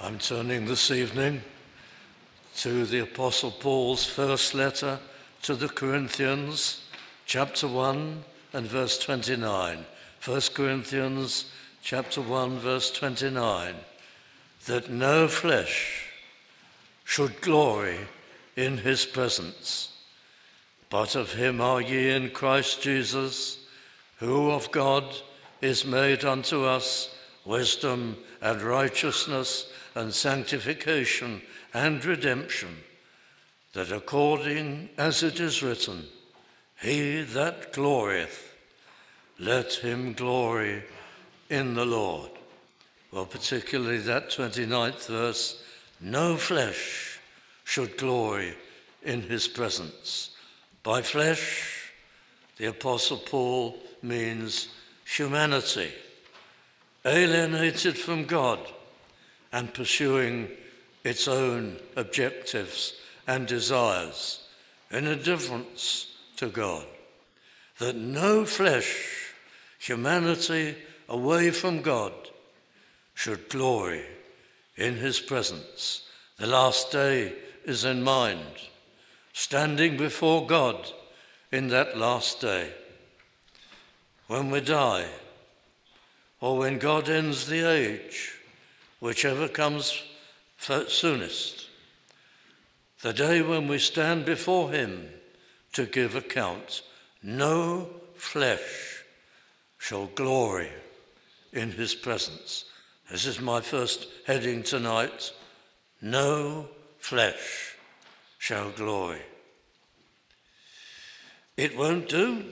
I'm turning this evening to the Apostle Paul's first letter to the Corinthians, chapter 1 and verse 29. 1 Corinthians chapter 1, verse 29. That no flesh should glory in his presence, but of him are ye in Christ Jesus, who of God is made unto us wisdom and righteousness and sanctification and redemption, that according as it is written, he that glorieth, let him glory in the Lord. Well, particularly that 29th verse, no flesh should glory in his presence. By flesh, the Apostle Paul means humanity, alienated from God and pursuing its own objectives and desires in indifference to God. That no flesh, humanity away from God, should glory in his presence. The last day is in mind, standing before God in that last day. When we die, or when God ends the age, whichever comes soonest, the day when we stand before him to give account, no flesh shall glory in his presence. This is my first heading tonight. No flesh shall glory. It won't do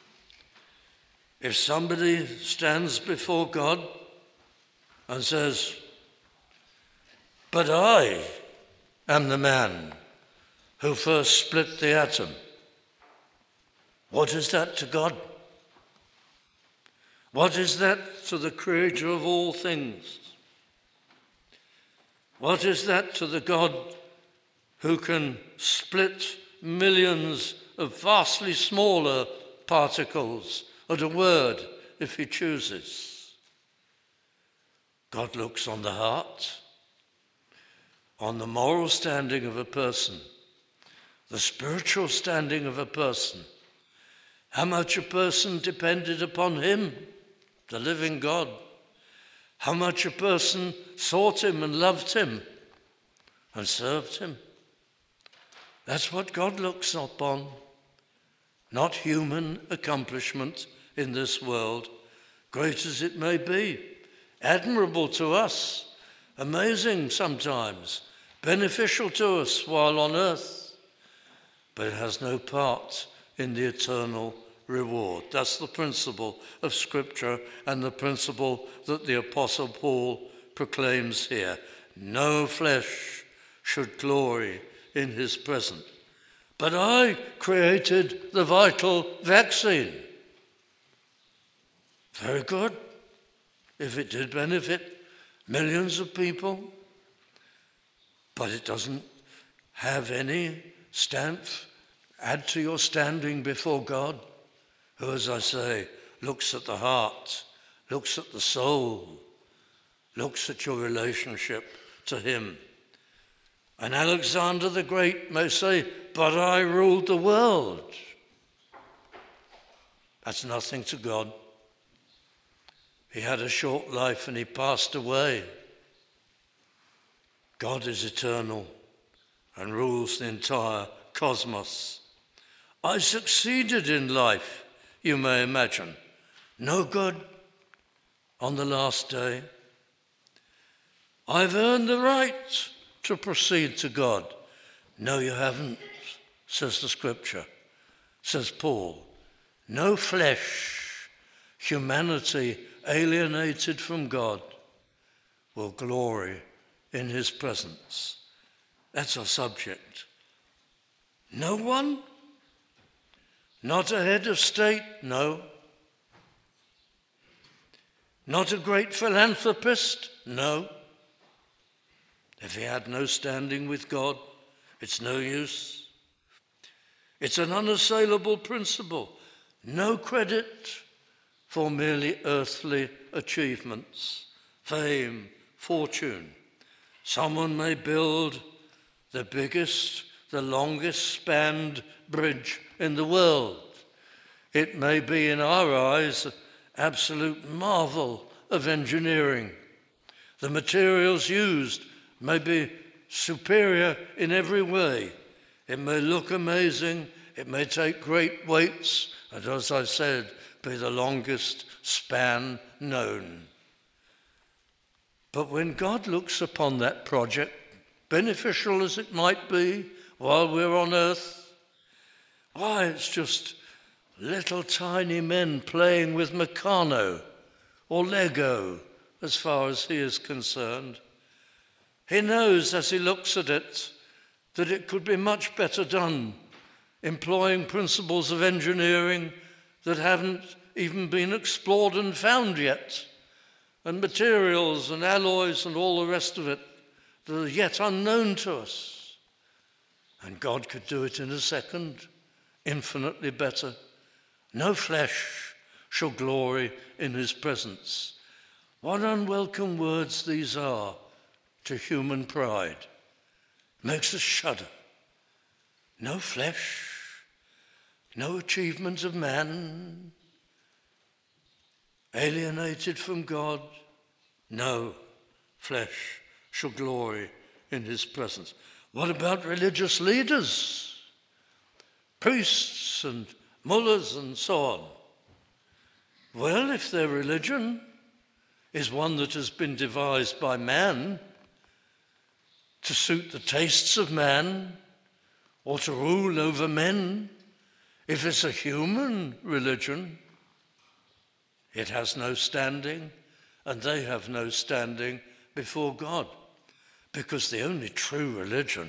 if somebody stands before God and says, but I am the man who first split the atom. What is that to God? What is that to the Creator of all things? What is that to the God who can split millions of vastly smaller particles at a word if he chooses? God looks on the heart, on the moral standing of a person, the spiritual standing of a person, how much a person depended upon him, the living God, how much a person sought him and loved him and served him. That's what God looks upon, not human accomplishment in this world, great as it may be, admirable to us, amazing sometimes, beneficial to us while on earth, but it has no part in the eternal reward. That's the principle of Scripture and the principle that the Apostle Paul proclaims here. No flesh should glory in his presence. But I created the vital vaccine. Very good, if it did benefit millions of people, but it doesn't have any add to your standing before God, who, as I say, looks at the heart, looks at the soul, looks at your relationship to him. And Alexander the Great may say, but I ruled the world. That's nothing to God. He had a short life and he passed away. God is eternal and rules the entire cosmos. I succeeded in life, you may imagine. No good on the last day. I've earned the right to proceed to God. No, you haven't, says the Scripture, says Paul. No flesh, humanity alienated from God, will glory in his presence. That's our subject. No one? Not a head of state? No. Not a great philanthropist? No. If he had no standing with God, it's no use. It's an unassailable principle. No credit for merely earthly achievements, fame, fortune. Someone may build the biggest, the longest spanned bridge in the world. It may be, in our eyes, an absolute marvel of engineering. The materials used may be superior in every way. It may look amazing, it may take great weights, and as I said, be the longest span known. But when God looks upon that project, beneficial as it might be while we're on earth, why, it's just little tiny men playing with Meccano or Lego as far as he is concerned. He knows as he looks at it that it could be much better done, employing principles of engineering that haven't even been explored and found yet, and materials and alloys and all the rest of it that are yet unknown to us. And God could do it in a second, infinitely better. No flesh shall glory in his presence. What unwelcome words these are to human pride. Makes us shudder. No flesh, no achievement of man, alienated from God, no flesh shall glory in his presence. What about religious leaders, priests and mullahs and so on? Well, if their religion is one that has been devised by man to suit the tastes of man or to rule over men, if it's a human religion, it has no standing, and they have no standing before God, because the only true religion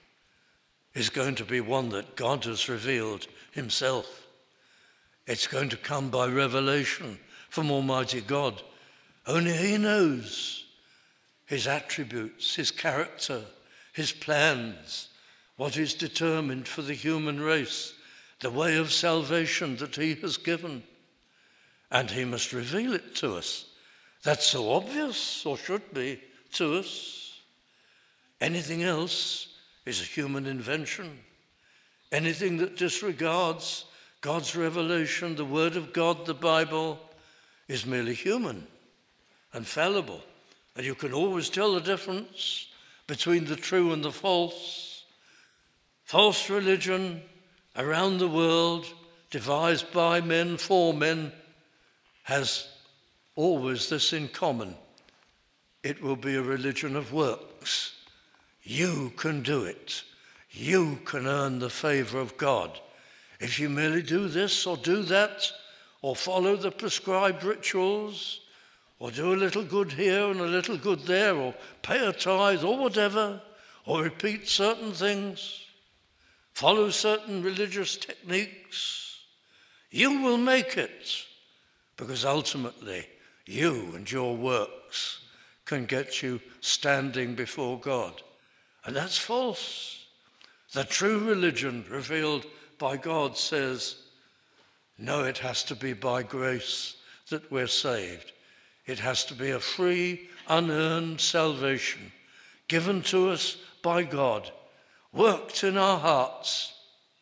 is going to be one that God has revealed himself. It's going to come by revelation from Almighty God. Only he knows his attributes, his character, his plans, what is determined for the human race, the way of salvation that he has given. And he must reveal it to us. That's so obvious, or should be, to us. Anything else is a human invention. Anything that disregards God's revelation, the Word of God, the Bible, is merely human and fallible. And you can always tell the difference between the true and the false. False religion around the world, devised by men for men, has always this in common. It will be a religion of works. You can do it. You can earn the favor of God. If you merely do this or do that, or follow the prescribed rituals, or do a little good here and a little good there, or pay a tithe or whatever, or repeat certain things, follow certain religious techniques, you will make it. Because ultimately, you and your works can get you standing before God. And that's false. The true religion revealed by God says, no, it has to be by grace that we're saved. It has to be a free, unearned salvation given to us by God, worked in our hearts.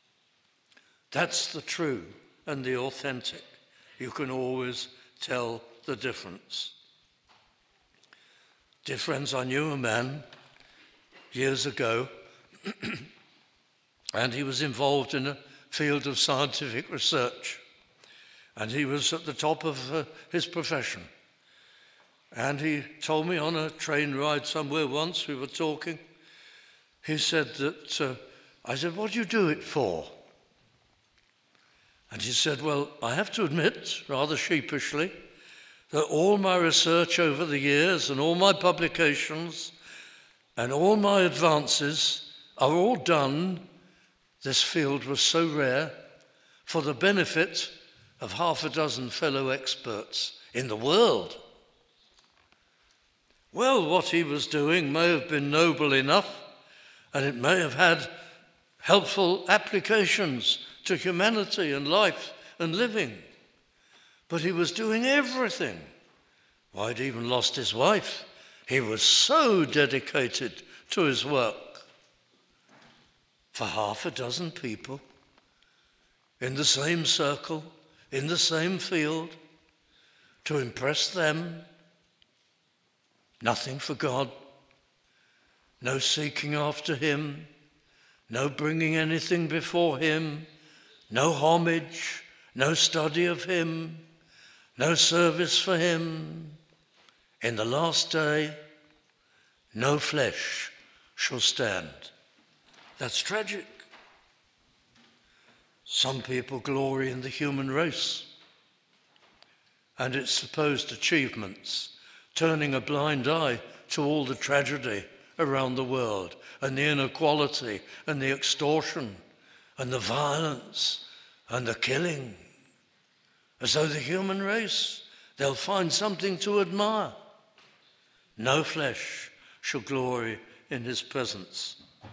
That's the true and the authentic. You can always tell the difference. Dear friends, I knew a man years ago, and he was involved in a field of scientific research, and he was at the top of his profession. And he told me on a train ride somewhere once, we were talking, he said that, I said, what do you do it for? And he said, well, I have to admit, rather sheepishly, that all my research over the years and all my publications and all my advances are all done, this field was so rare, for the benefit of half a dozen fellow experts in the world. Well, what he was doing may have been noble enough, and it may have had helpful applications to humanity and life and living. But he was doing everything. Why, he'd even lost his wife. He was so dedicated to his work. For half a dozen people, in the same circle, in the same field, to impress them. Nothing for God, no seeking after him, no bringing anything before him, no homage, no study of him, no service for him. In the last day, no flesh shall stand. That's tragic. Some people glory in the human race and its supposed achievements, turning a blind eye to all the tragedy around the world and the inequality and the extortion and the violence and the killing, as though the human race, they'll find something to admire. No flesh shall glory in his presence.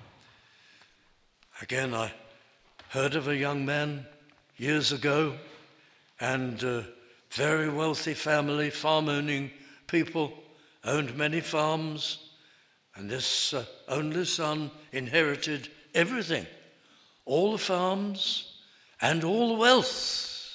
Again, I heard of a young man years ago, and very wealthy family, farm-owning people, owned many farms, and this only son inherited everything, all the farms and all the wealth.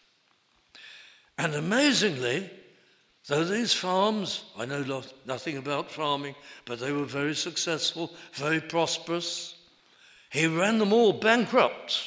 And amazingly, though these farms, I know nothing about farming, but they were very successful, very prosperous, he ran them all bankrupt,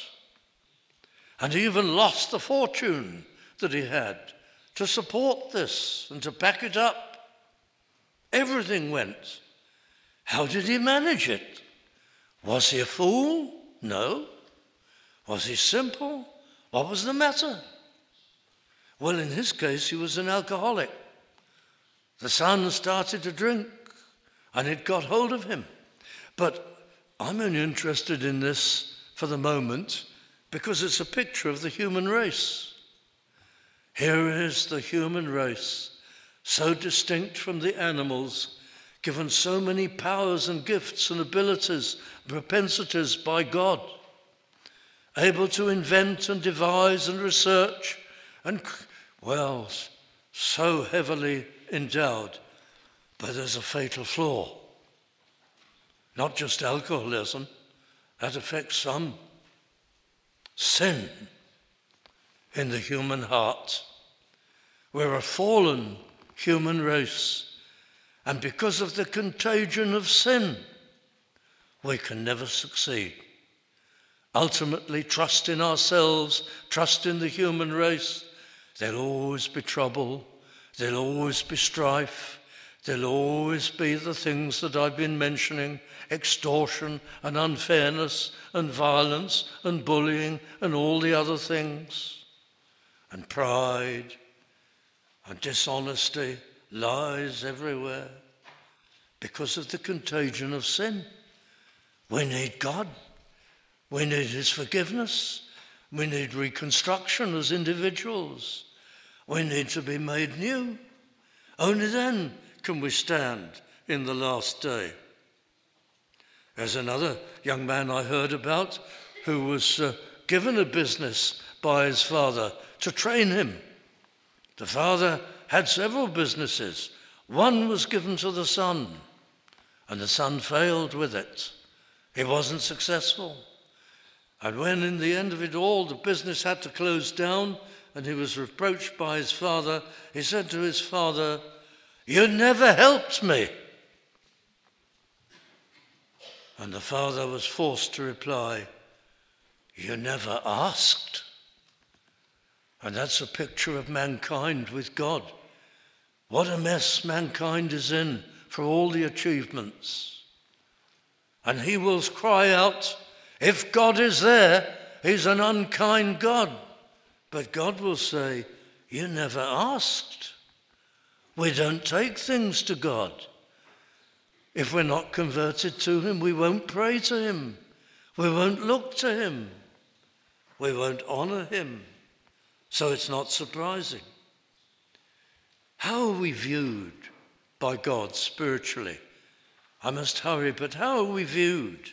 and he even lost the fortune that he had to support this and to back it up. Everything went. How did he manage it? Was he a fool? No. Was he simple? What was the matter? Well, in his case, he was an alcoholic. The son started to drink, and it got hold of him. But I'm only interested in this for the moment because it's a picture of the human race. Here is the human race, so distinct from the animals, given so many powers and gifts and abilities, propensities by God, able to invent and devise and research, and, well, so heavily endowed. But there's a fatal flaw. Not just alcoholism, that affects some. Sin in the human heart. We're a fallen human race, and because of the contagion of sin, we can never succeed. Ultimately, trust in ourselves, trust in the human race. There'll always be trouble, there'll always be strife, there'll always be the things that I've been mentioning, extortion and unfairness and violence and bullying and all the other things. And pride and dishonesty, lies everywhere because of the contagion of sin. We need God. We need his forgiveness. We need reconstruction as individuals. We need to be made new. Only then can we stand in the last day. There's another young man I heard about who was given a business by his father to train him. The father had several businesses. One was given to the son, and the son failed with it. He wasn't successful. And when in the end of it all, the business had to close down, and he was reproached by his father, he said to his father, "You never helped me." And the father was forced to reply, "You never asked." And that's a picture of mankind with God. What a mess mankind is in for all the achievements. And he will cry out, if God is there, he's an unkind God. But God will say, you never asked. We don't take things to God. If we're not converted to him, we won't pray to him. We won't look to him. We won't honor him. So it's not surprising. How are we viewed by God spiritually? I must hurry, but how are we viewed?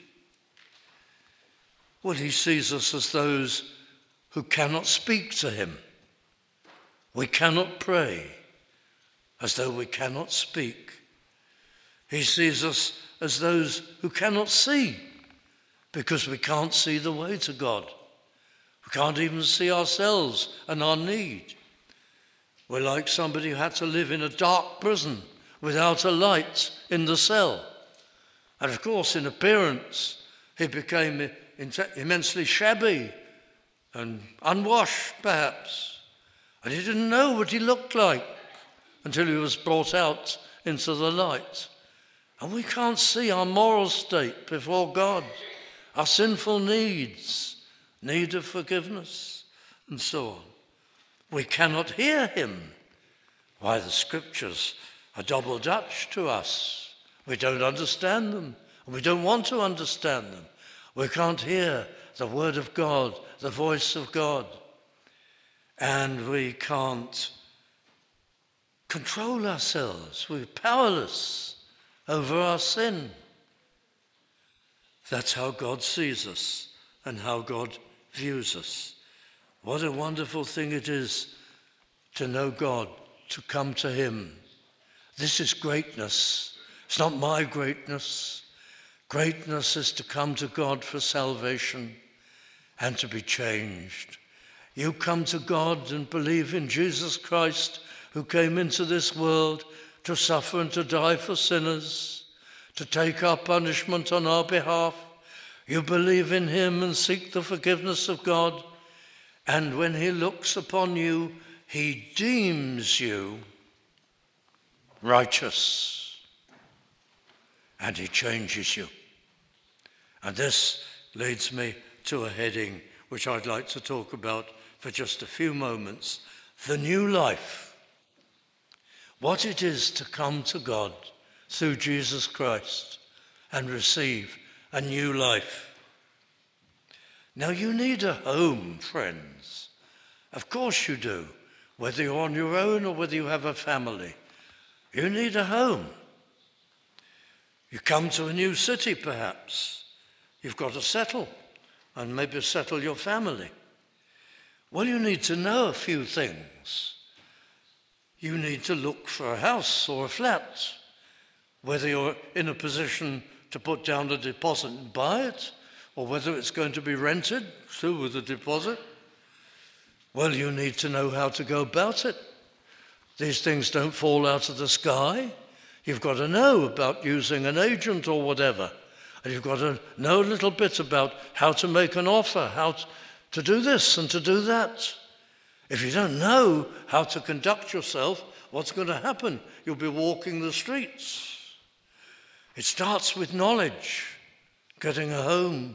Well, he sees us as those who cannot speak to him. We cannot pray as though we cannot speak. He sees us as those who cannot see, because we can't see the way to God. We can't even see ourselves and our need. We're like somebody who had to live in a dark prison without a light in the cell. And of course, in appearance, he became immensely shabby and unwashed, perhaps. And he didn't know what he looked like until he was brought out into the light. And we can't see our moral state before God, our sinful needs, need of forgiveness, and so on. We cannot hear him. Why, the scriptures are double Dutch to us. We don't understand them, and we don't want to understand them. We can't hear the word of God, the voice of God, and we can't control ourselves. We're powerless over our sin. That's how God sees us and how God views us. What a wonderful thing it is to know God, to come to him. This is greatness. It's not my greatness. Greatness is to come to God for salvation and to be changed. You come to God and believe in Jesus Christ, who came into this world to suffer and to die for sinners, to take our punishment on our behalf. You believe in him and seek the forgiveness of God. And when he looks upon you, he deems you righteous. And he changes you. And this leads me to a heading which I'd like to talk about for just a few moments. The new life. What it is to come to God through Jesus Christ and receive a new life. Now, you need a home, friends. Of course you do. Whether you're on your own or whether you have a family, you need a home. You come to a new city, perhaps. You've got to settle, and maybe settle your family. Well, you need to know a few things. You need to look for a house or a flat, whether you're in a position to put down a deposit and buy it, or whether it's going to be rented through with a deposit. Well, you need to know how to go about it. These things don't fall out of the sky. You've got to know about using an agent or whatever. And you've got to know a little bit about how to make an offer, how to do this and to do that. If you don't know how to conduct yourself, what's going to happen? You'll be walking the streets. It starts with knowledge, getting a home.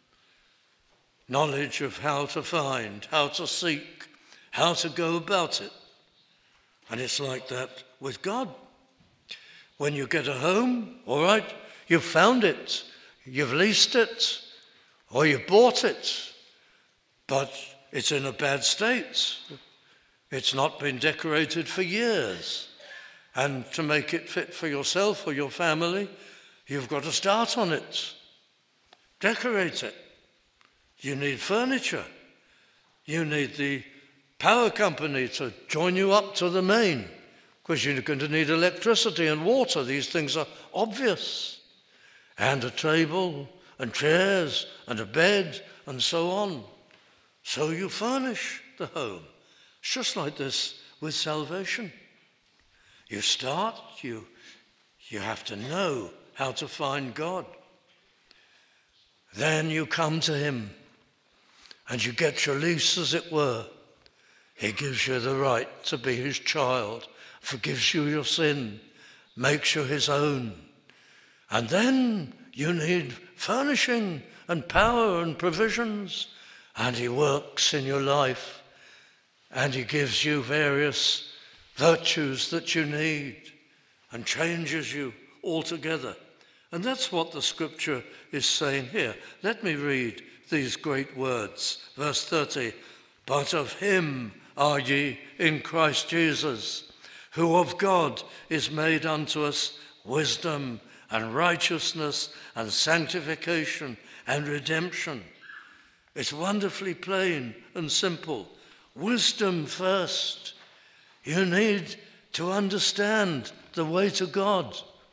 Knowledge of how to find, how to seek, how to go about it. And it's like that with God. When you get a home, all right, you've found it, you've leased it, or you bought it, but it's in a bad state. It's not been decorated for years. And to make it fit for yourself or your family, you've got to start on it. Decorate it. You need furniture. You need the power company to join you up to the main, because you're going to need electricity and water. These things are obvious. And a table and chairs and a bed and so on. So you furnish the home. It's just like this with salvation. You start, you have to know how to find God. Then you come to him and you get your lease, as it were. He gives you the right to be his child, forgives you your sin, makes you his own. And then you need furnishing and power and provisions, and he works in your life, and he gives you various virtues that you need and changes you altogether. And that's what the scripture is saying here. Let me read these great words. Verse 30, but of him are ye in Christ Jesus, who of God is made unto us wisdom and righteousness and sanctification and redemption. It's wonderfully plain and simple. Wisdom first. You need to understand the way to God.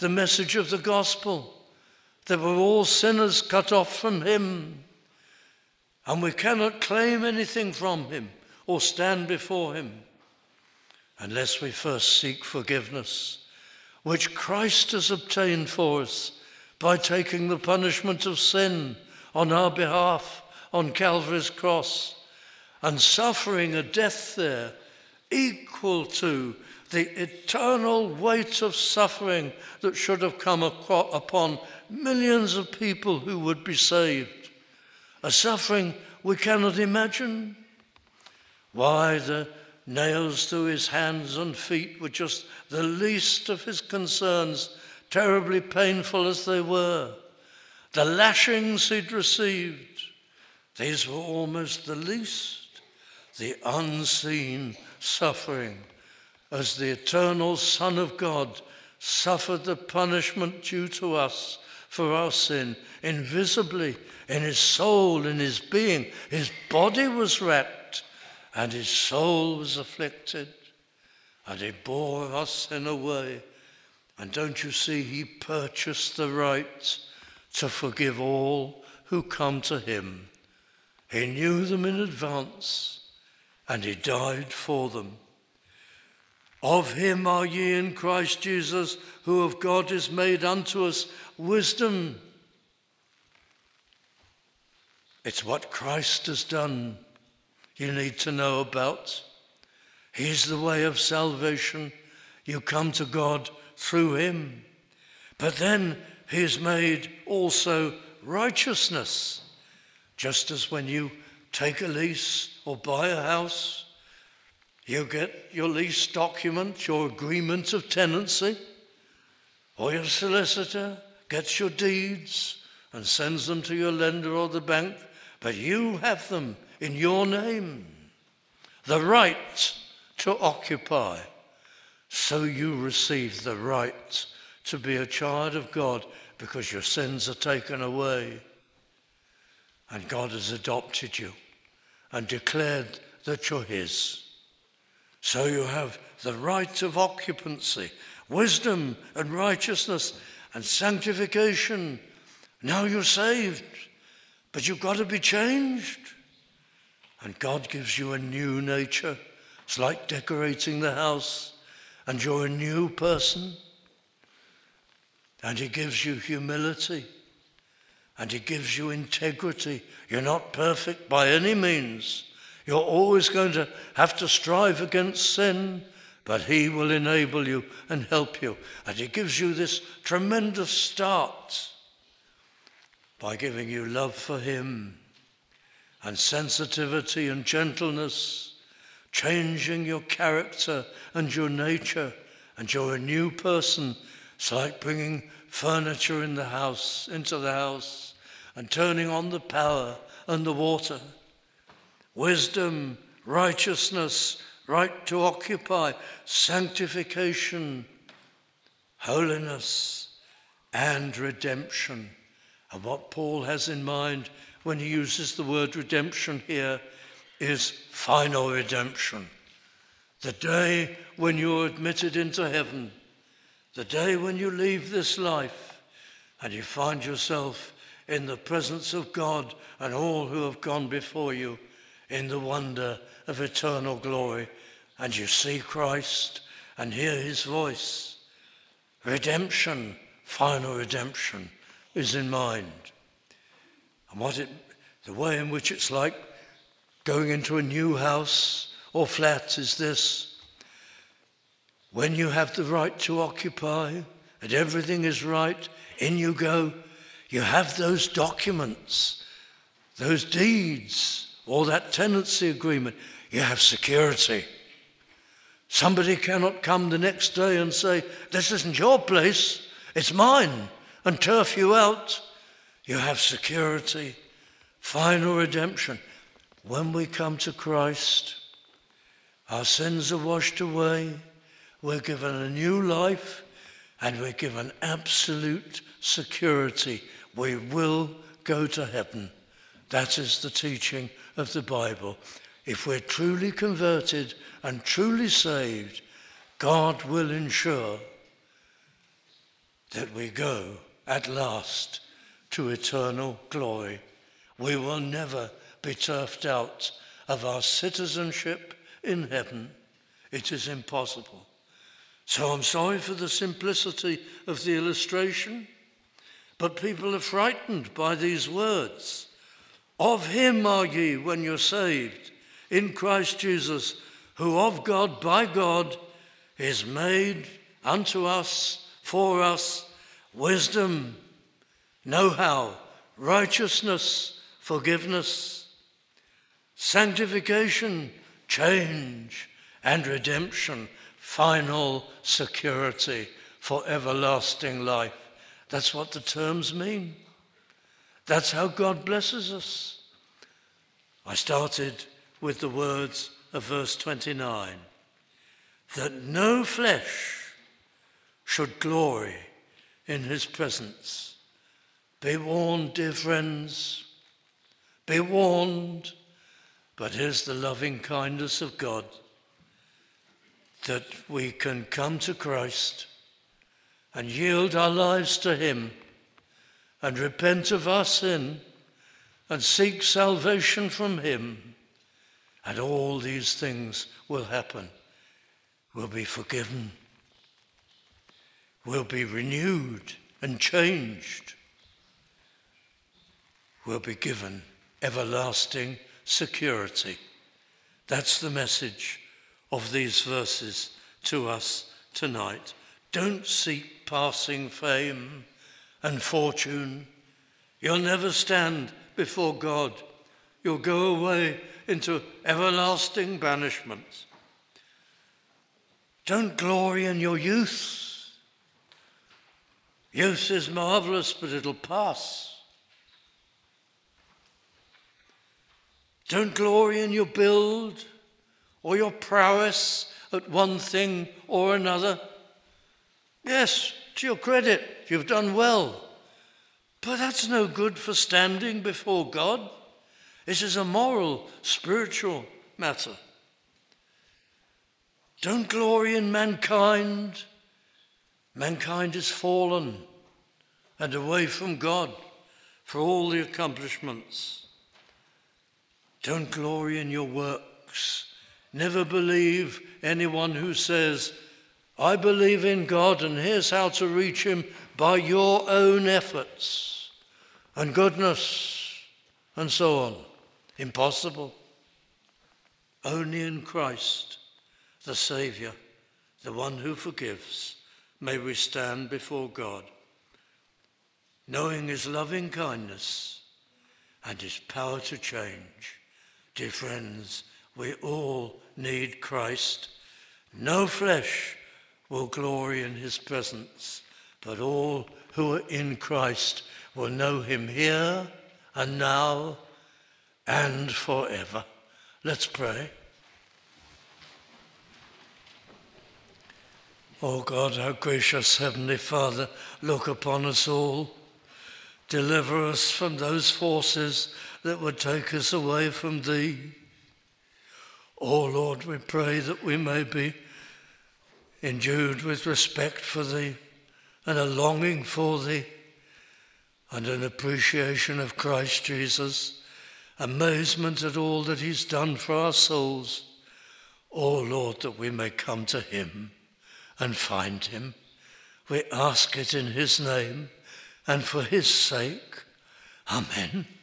the message of the gospel, that we're all sinners cut off from him, and we cannot claim anything from him or stand before him unless we first seek forgiveness, which Christ has obtained for us by taking the punishment of sin on our behalf on Calvary's cross and suffering a death there equal to the eternal weight of suffering that should have come upon millions of people who would be saved. A suffering we cannot imagine. Why, the nails through his hands and feet were just the least of his concerns, terribly painful as they were. The lashings he'd received, these were almost the least. The unseen suffering, as the eternal Son of God suffered the punishment due to us for our sin, invisibly, in his soul, in his being. His body was racked, and his soul was afflicted, and he bore our sin away. And don't you see, he purchased the right to forgive all who come to him. He knew them in advance, and he died for them. Of him are ye in Christ Jesus, who of God is made unto us wisdom. It's what Christ has done you need to know about. He's the way of salvation. You come to God through him. But then he is made also righteousness. Just as when you take a lease or buy a house, you get your lease document, your agreement of tenancy, or your solicitor gets your deeds and sends them to your lender or the bank, but you have them in your name, the right to occupy. So you receive the right to be a child of God because your sins are taken away. And God has adopted you and declared that you're his. So you have the right of occupancy, wisdom and righteousness and sanctification. Now you're saved, but you've got to be changed. And God gives you a new nature. It's like decorating the house, and you're a new person. And he gives you humility, and he gives you integrity. You're not perfect by any means. You're always going to have to strive against sin, but he will enable you and help you. And he gives you this tremendous start by giving you love for him and sensitivity and gentleness, changing your character and your nature, and you're a new person. It's like bringing furniture into the house, and turning on the power and the water. Wisdom, righteousness, right to occupy, sanctification, holiness, and redemption. And what Paul has in mind when he uses the word redemption here is final redemption. The day when you're admitted into heaven, the day when you leave this life and you find yourself in the presence of God and all who have gone before you in the wonder of eternal glory, and you see Christ and hear his voice. Redemption, final redemption, is in mind. And the way in which it's like going into a new house or flat is this. When you have the right to occupy and everything is right, in you go, you have those documents, those deeds, or that tenancy agreement. You have security. Somebody cannot come the next day and say, this isn't your place, it's mine, and turf you out. You have security, final redemption. When we come to Christ, our sins are washed away, we're given a new life, and we're given absolute security. We will go to heaven. That is the teaching of the Bible. If we're truly converted and truly saved, God will ensure that we go at last to eternal glory. We will never be turfed out of our citizenship in heaven. It is impossible. So I'm sorry for the simplicity of the illustration, but people are frightened by these words. Of him are ye when you're saved, in Christ Jesus, who of God, by God, is made unto us, for us, wisdom, know-how, righteousness, forgiveness, sanctification, change, and redemption, final security for everlasting life. That's what the terms mean. That's how God blesses us. I started with the words of verse 29, that no flesh should glory in his presence. Be warned, dear friends, be warned. But here's the loving kindness of God, that we can come to Christ and yield our lives to him and repent of our sin and seek salvation from him. And all these things will happen. We'll be forgiven. We'll be renewed and changed. We'll be given everlasting security. That's the message of these verses to us tonight. Don't seek passing fame and fortune. You'll never stand before God. You'll go away into everlasting banishment. Don't glory in your youth. Youth is marvelous, but it'll pass. Don't glory in your build or your prowess at one thing or another. Yes, to your credit, you've done well. But that's no good for standing before God. This is a moral, spiritual matter. Don't glory in mankind. Mankind is fallen and away from God for all the accomplishments. Don't glory in your works. Never believe anyone who says, I believe in God and here's how to reach him by your own efforts and goodness and so on. Impossible. Only in Christ, the Saviour, the one who forgives, may we stand before God, knowing his loving kindness and his power to change. Dear friends, we all need Christ. No flesh will glory in his presence, but all who are in Christ will know him here and now and forever. Let's pray. Oh God, our gracious Heavenly Father, look upon us all. Deliver us from those forces that would take us away from thee. Oh Lord, we pray that we may be endued with respect for thee and a longing for thee and an appreciation of Christ Jesus, amazement at all that he's done for our souls. Oh Lord, that we may come to him and find him. We ask it in his name and for his sake. Amen.